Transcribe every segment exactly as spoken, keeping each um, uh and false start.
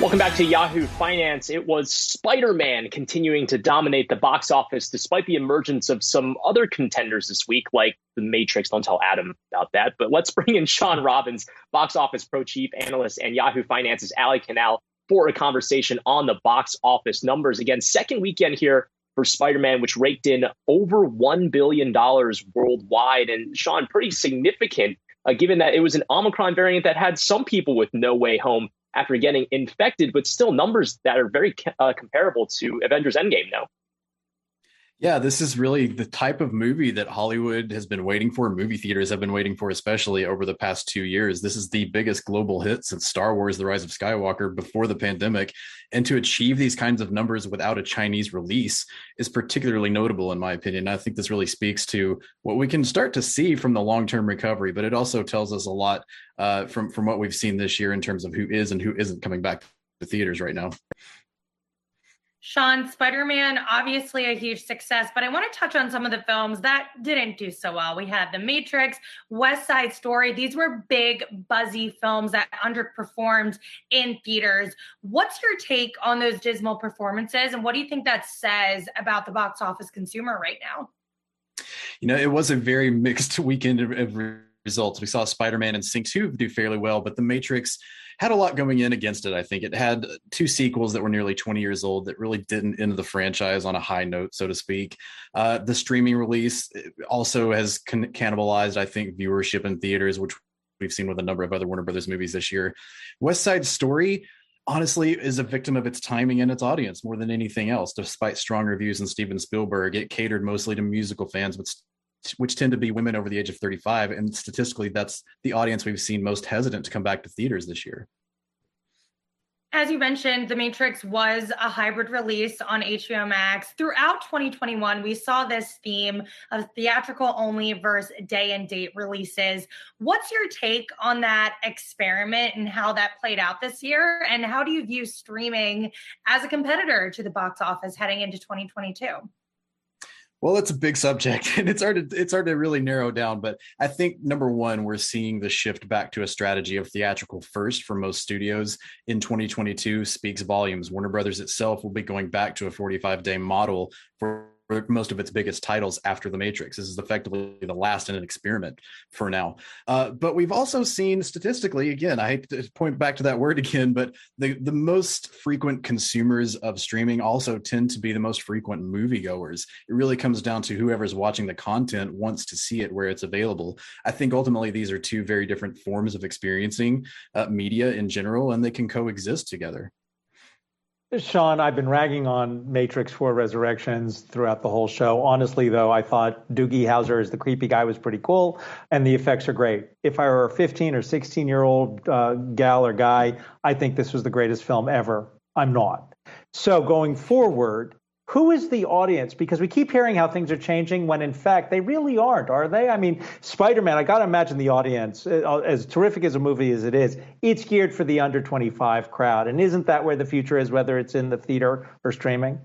Welcome back to Yahoo Finance. It was Spider-Man continuing to dominate the box office despite the emergence of some other contenders this week, like The Matrix. Don't tell Adam about that. But let's bring in Sean Robbins, box office pro chief analyst, and Yahoo Finance's Ali Canal for a conversation on the box office numbers. Again, second weekend here for Spider-Man, which raked in over one billion dollars worldwide. And Sean, pretty significant, uh, given that it was an Omicron variant that had some people with no way home after getting infected, but still numbers that are very uh, comparable to Avengers Endgame now. Yeah, this is really the type of movie that Hollywood has been waiting for, movie theaters have been waiting for, especially over the past two years. This is the biggest global hit since Star Wars: The Rise of Skywalker before the pandemic. And to achieve these kinds of numbers without a Chinese release is particularly notable, in my opinion. I think this really speaks to what we can start to see from the long-term recovery, but it also tells us a lot uh, from, from what we've seen this year in terms of who is and who isn't coming back to theaters right now. Sean, Spider-Man, obviously a huge success, but I want to touch on some of the films that didn't do so well. We had The Matrix, West Side Story. These were big, buzzy films that underperformed in theaters. What's your take on those dismal performances, and what do you think that says about the box office consumer right now? You know, it was a very mixed weekend of, of results. We saw Spider-Man and Sync two do fairly well, but The Matrix had a lot going in against it. I think it had two sequels that were nearly twenty years old that really didn't end the franchise on a high note, so to speak. Uh, the streaming release also has can- cannibalized, I think, viewership in theaters, which we've seen with a number of other Warner Brothers movies this year. West Side Story, honestly, is a victim of its timing and its audience more than anything else. Despite strong reviews in Steven Spielberg, it catered mostly to musical fans, but which tend to be women over the age of thirty-five. And statistically, that's the audience we've seen most hesitant to come back to theaters this year. As you mentioned, The Matrix was a hybrid release on H B O Max. Throughout twenty twenty-one, we saw this theme of theatrical only versus day and date releases. What's your take on that experiment and how that played out this year? And how do you view streaming as a competitor to the box office heading into twenty twenty-two? Well, it's a big subject, and it's hard to it's hard to really narrow down. But I think, number one, we're seeing the shift back to a strategy of theatrical first for most studios in twenty twenty-two speaks volumes. Warner Brothers itself will be going back to a forty-five day model for most of its biggest titles after The Matrix. This is effectively the last in an experiment for now. Uh, but we've also seen statistically, again, I hate to point back to that word again, but the, the most frequent consumers of streaming also tend to be the most frequent moviegoers. It really comes down to whoever's watching the content wants to see it where it's available. I think ultimately these are two very different forms of experiencing uh, media in general, and they can coexist together. Sean, I've been ragging on Matrix four Resurrections throughout the whole show. Honestly, though, I thought Doogie Howser as the creepy guy was pretty cool, and the effects are great. If I were a fifteen or sixteen-year-old uh, gal or guy, I think this was the greatest film ever. I'm not. So going forward, who is the audience? Because we keep hearing how things are changing when, in fact, they really aren't, are they? I mean, Spider-Man, I got to imagine the audience, as terrific as a movie as it is, it's geared for the under twenty-five crowd. And isn't that where the future is, whether it's in the theater or streaming?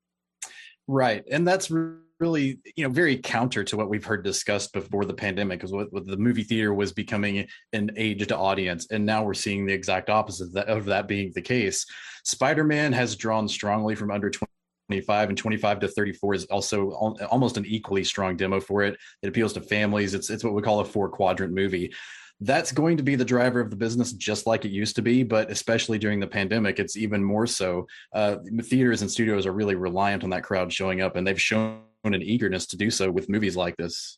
Right. And that's really, you know, very counter to what we've heard discussed before the pandemic, because what, what the movie theater was becoming an aged audience. And now we're seeing the exact opposite of that, of that being the case. Spider-Man has drawn strongly from under twenty-five, and twenty-five to thirty-four is also almost an equally strong demo for it. It appeals to families. It's it's what we call a four quadrant movie. That's going to be the driver of the business, just like it used to be, but especially during the pandemic, it's even more so. Uh, theaters and studios are really reliant on that crowd showing up, and they've shown an eagerness to do so with movies like this.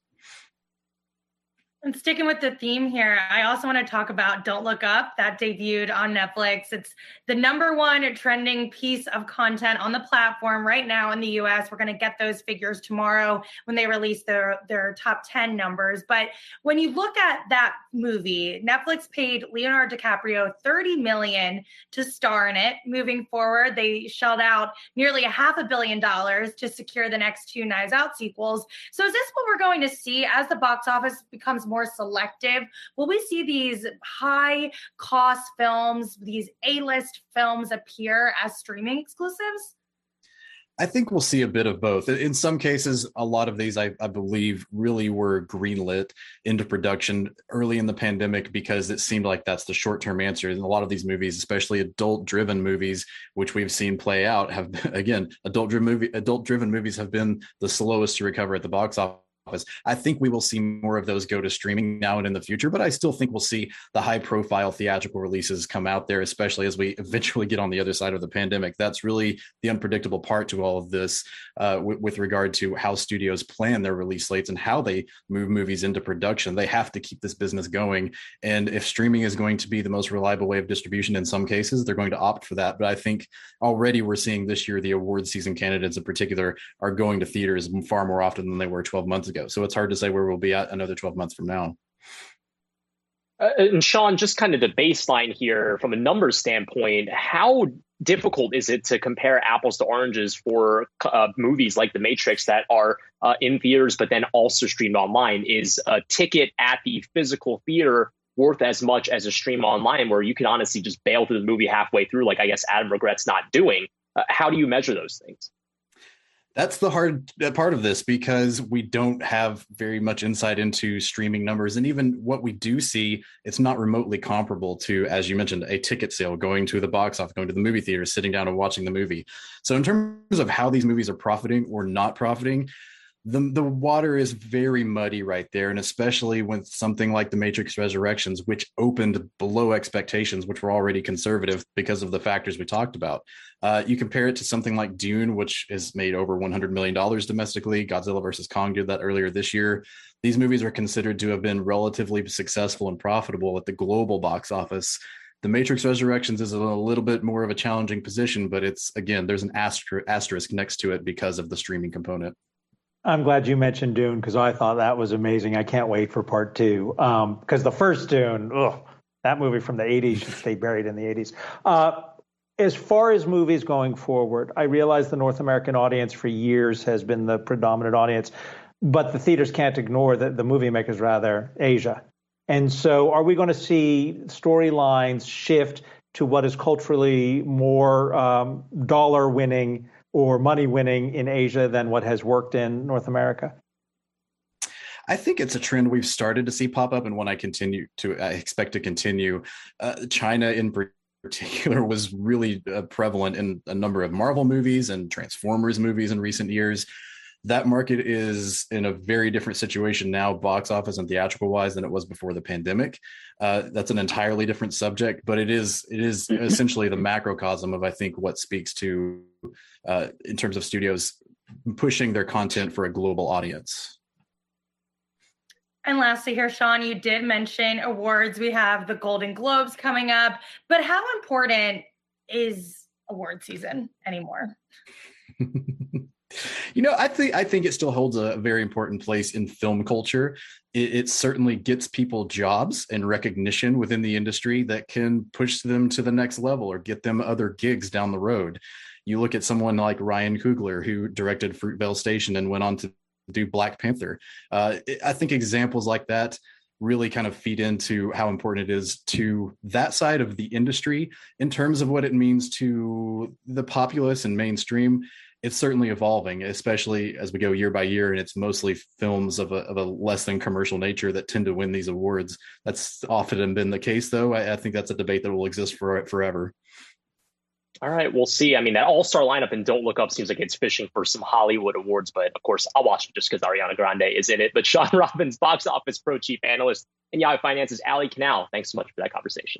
And sticking with the theme here, I also want to talk about Don't Look Up, that debuted on Netflix. It's the number one trending piece of content on the platform right now in the U S. We're going to get those figures tomorrow when they release their, their top ten numbers. But when you look at that movie, Netflix paid Leonardo DiCaprio thirty million dollars to star in it. Moving forward, they shelled out nearly a half a billion dollars to secure the next two Knives Out sequels. So is this what we're going to see as the box office becomes more more selective? Will we see these high cost films, these A-list films appear as streaming exclusives? I think we'll see a bit of both. In some cases, a lot of these, I, I believe, really were greenlit into production early in the pandemic because it seemed like that's the short-term answer. And a lot of these movies, especially adult-driven movies, which we've seen play out, have again, adult-driven movie, adult-driven movies have been the slowest to recover at the box office. I think we will see more of those go to streaming now and in the future, but I still think we'll see the high profile theatrical releases come out there, especially as we eventually get on the other side of the pandemic. That's really the unpredictable part to all of this uh, w- with regard to how studios plan their release slates and how they move movies into production. They have to keep this business going. And if streaming is going to be the most reliable way of distribution in some cases, they're going to opt for that. But I think already we're seeing this year, the award season candidates in particular are going to theaters far more often than they were twelve months ago. So it's hard to say where we'll be at another twelve months from now. Uh, and Sean, just kind of the baseline here from a numbers standpoint, how difficult is it to compare apples to oranges for uh, movies like The Matrix that are uh, in theaters, but then also streamed online? Is a ticket at the physical theater worth as much as a stream online where you can honestly just bail through the movie halfway through, like I guess Adam regrets not doing? Uh, how do you measure those things? That's the hard part of this because we don't have very much insight into streaming numbers. And even what we do see, it's not remotely comparable to, as you mentioned, a ticket sale, going to the box office, going to the movie theater, sitting down and watching the movie. So in terms of how these movies are profiting or not profiting, the, the water is very muddy right there. And especially with something like The Matrix Resurrections, which opened below expectations, which were already conservative because of the factors we talked about. Uh, you compare it to something like Dune, which has made over one hundred million dollars domestically. Godzilla versus Kong did that earlier this year. These movies are considered to have been relatively successful and profitable at the global box office. The Matrix Resurrections is a little bit more of a challenging position, but it's, again, there's an aster- asterisk next to it because of the streaming component. I'm glad you mentioned Dune because I thought that was amazing. I can't wait for part two because um, the first Dune, ugh, that movie from the eighties should stay buried in the eighties. Uh, as far as movies going forward, I realize the North American audience for years has been the predominant audience, but the theaters can't ignore the, the movie makers, rather, Asia. And so are we going to see storylines shift to what is culturally more um, dollar winning or money winning in Asia than what has worked in North America? I think it's a trend we've started to see pop up and one I continue to I expect to continue. Uh, China in particular was really uh, prevalent in a number of Marvel movies and Transformers movies in recent years. That market is in a very different situation now, box office and theatrical wise, than it was before the pandemic. Uh, that's an entirely different subject, but it is it is essentially the macrocosm of, I think, what speaks to uh, in terms of studios pushing their content for a global audience. And lastly here, Sean, you did mention awards. We have the Golden Globes coming up, but how important is award season anymore? You know, I think I think it still holds a very important place in film culture. It, it certainly gets people jobs and recognition within the industry that can push them to the next level or get them other gigs down the road. You look at someone like Ryan Coogler, who directed Fruitvale Station and went on to do Black Panther. Uh, I think examples like that really kind of feed into how important it is to that side of the industry in terms of what it means to the populace and mainstream. It's certainly evolving, especially as we go year by year, and it's mostly films of a, of a less than commercial nature that tend to win these awards. That's often been the case, though. I, I think that's a debate that will exist for forever. All right, we'll see. I mean, that all-star lineup in Don't Look Up seems like it's fishing for some Hollywood awards, but of course, I'll watch it just because Ariana Grande is in it. But Sean Robbins, Box Office Pro Chief Analyst, and Yahoo Finance's Ali Canal, thanks so much for that conversation.